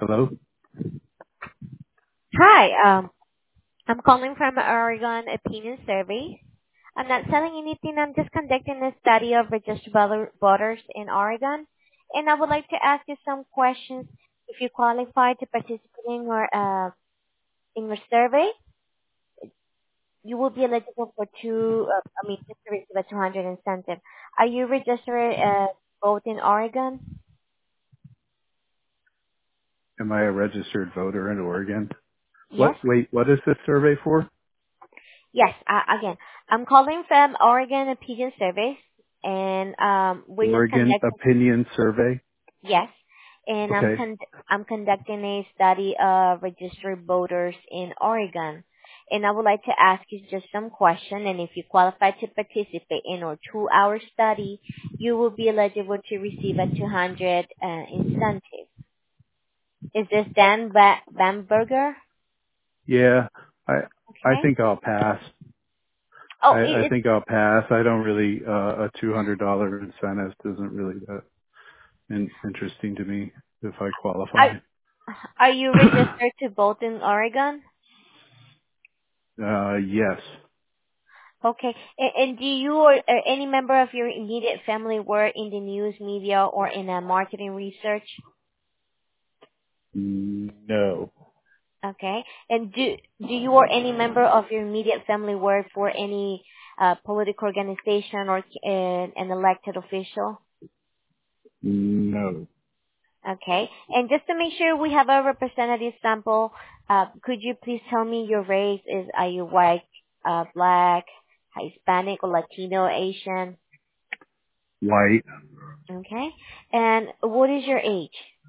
Hello? Hi, I'm calling from Oregon Opinion Survey. I'm not selling anything. I'm just conducting a study of registered voters in Oregon, and I would like to ask you some questions. If you qualify to participate in your survey, you will be eligible for just to receive a 200 incentive. Are you registered vote in Oregon? Am I a registered voter in Oregon? Yes. What is this survey for? Yes. Again, I'm calling from Oregon Opinion Survey, and we're just Oregon conducting. Opinion Survey? Yes, and Okay. I'm conducting a study of registered voters in Oregon, and I would like to ask you just some question. And if you qualify to participate in our 2-hour study, you will be eligible to receive a 200 incentive. Is this Dan Bamberger? Yeah, I Okay. think I'll pass. Oh, I think I'll pass. I don't really, a $200 incentive isn't really that interesting to me if I are, qualify. are you registered to vote in Oregon? Yes. Okay. And do you or any member of your immediate family work in the news media or in marketing research? No. Okay. And do you or any member of your immediate family work for any political organization or an elected official? No. Okay. And just to make sure we have a representative sample, could you please tell me your race? Are you white, black, Hispanic, or Latino, Asian? White. Okay. And what is your age?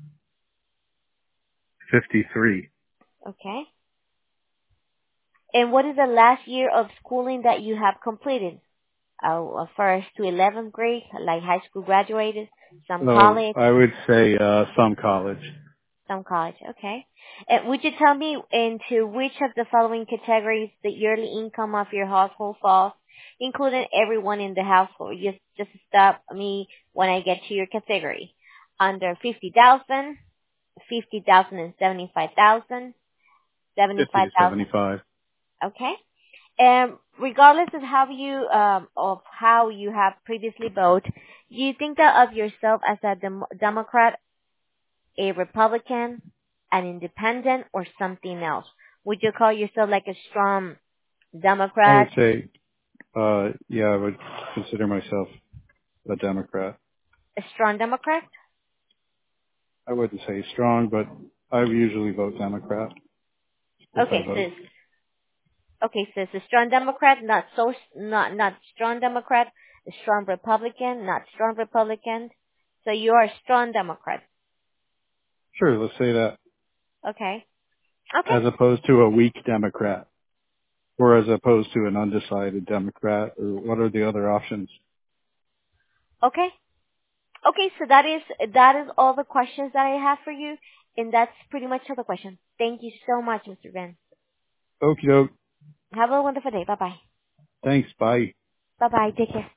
53. Okay. And what is the last year of schooling that you have completed? First to 11th grade, like high school graduated, some Oh, college, I would say, some college. some college. Okay. And would you tell me into which of the following categories the yearly income of your household falls, including everyone in the household? Just stop me when I get to your category. Under 50,000, 50,000 and 75,000, 50 to 75,000. 75. Okay. And regardless of how you have previously voted, do you think that of yourself as a Democrat, a Republican, an independent, or something else? Would you call yourself like a strong I would Democrat, say, yeah, I would consider myself a Democrat. a strong Democrat? I wouldn't say strong, but I usually vote Democrat if I Okay, vote. sis. Okay, so it's a strong Democrat, not strong Democrat, a strong Republican, not strong Republican. So you are a strong Democrat. Sure, let's say that. Okay. Okay. As opposed to a weak Democrat, or as opposed to an undecided Democrat, or what are the other options? Okay. Okay, so that is all the questions that I have for you, and that's pretty much all the questions. Thank you so much, Mr. Ben. Okie doke. Have a wonderful day. Bye bye. Thanks. Bye. Bye bye. Take care.